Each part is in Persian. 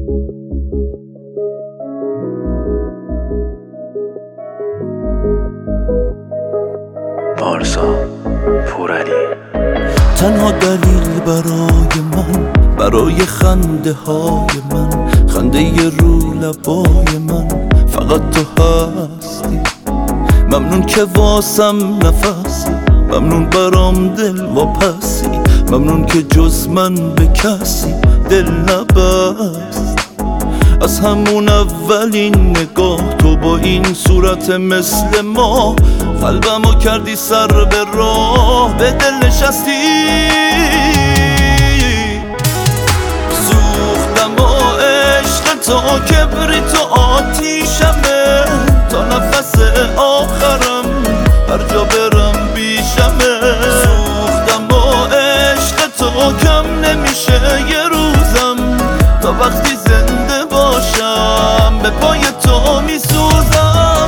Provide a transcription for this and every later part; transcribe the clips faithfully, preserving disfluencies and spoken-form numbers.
پارسا پورعلی. تنها دلیل برای من، برای خنده های من، خنده ی رو لبای من فقط تو هستی. ممنون که واسم نفسی، ممنون برام دل واپسی، ممنون که جز من به کسی دل نبست. از همون اولین نگاه تو با این صورت مثل ما قلبمو کردی سر به راه، به دل نشستی. سوختم با عشق تو، کبریت و آتیشمه، تا نفس آخرم هر جا برم بیشمه. سوختم با عشق تو، کم نمیشه یه روزم، تا وقتی زنده باشم به پای تو میسوزم.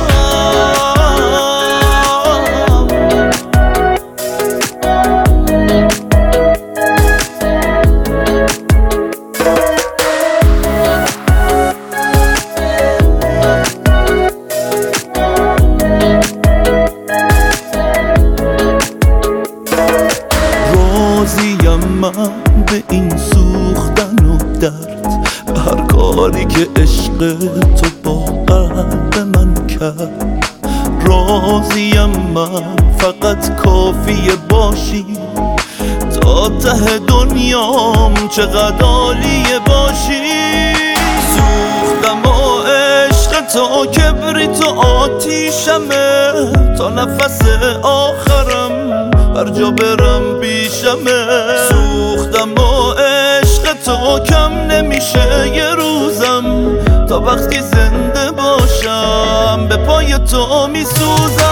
راضیم من به این سوختن و درد، به هر کاری که عشق تو با قلب من کرد. راضیم من فقط کافیه باشی، تا ته دنیام چقدر عالیه باشی. سوختم با عشق تو، کبریت و آتیشمه، تا نفس آخرم هر جا برم بیشمه. سوختم با عشق تو، کم نمیشه یه روزم، تا وقتی زنده باشم به پای تو میسوزم.